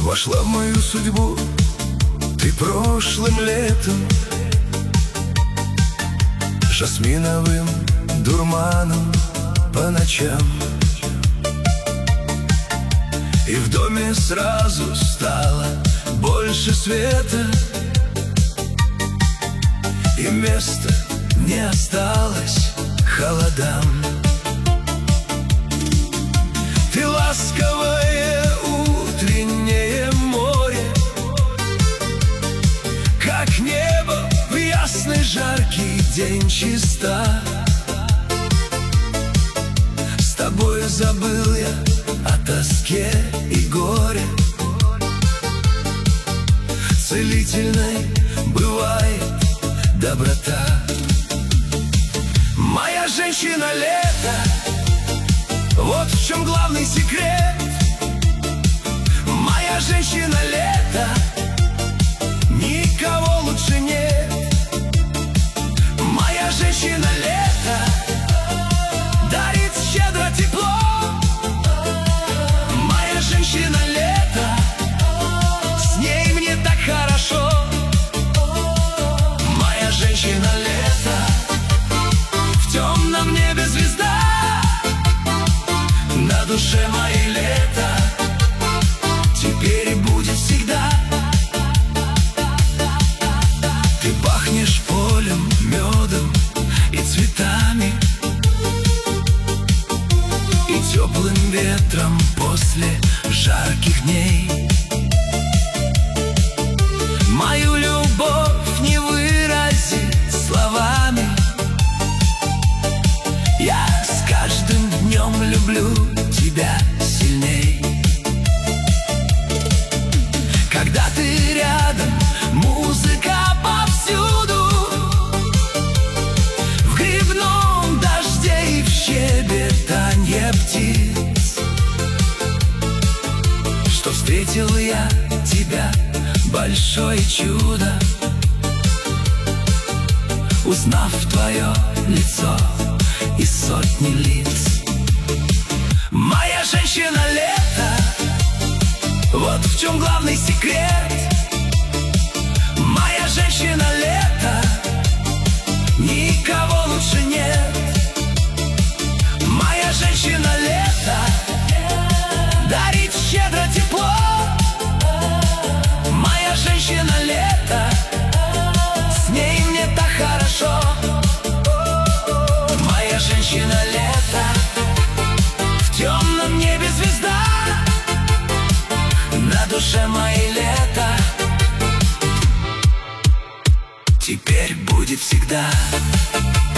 Вошла в мою судьбу ты прошлым летом, жасминовым дурманом по ночам. И в доме сразу стало больше света, и места не осталось холодам. Ты ласковое утреннее море, как небо в ясный жаркий день чиста. С тобой забыл я о тоске и горе, целительной бывает доброта. Моя женщина лето, вот в чем главный секрет. Моя женщина лето, никого лучше нет. Моя женщина лето дарит щедро тепло. Моя женщина лето, с ней мне так хорошо. Моя женщина лето, в темном небе звезда, на душе моей лето, теперь и будет всегда. Ты пахнешь полем, медом и цветами, и теплым ветром после жарких дней. Мою любовь не выразить словами, я с каждым днем люблю тебя сильней. Когда ты рядом, музыка повсюду, в грибном дожде и в щебетанье птиц. Что встретил я тебя, большое чудо, узнав твое лицо из сотни лиц. Моя женщина лето, вот в чем главный секрет. Моя женщина лето, никого лучше нет. Моя женщина лето дарит щедро тепло. Моя женщина лето, с ней мне так хорошо. Моя женщина лето, в темном небе звезда, на душе моей лето, теперь будет всегда.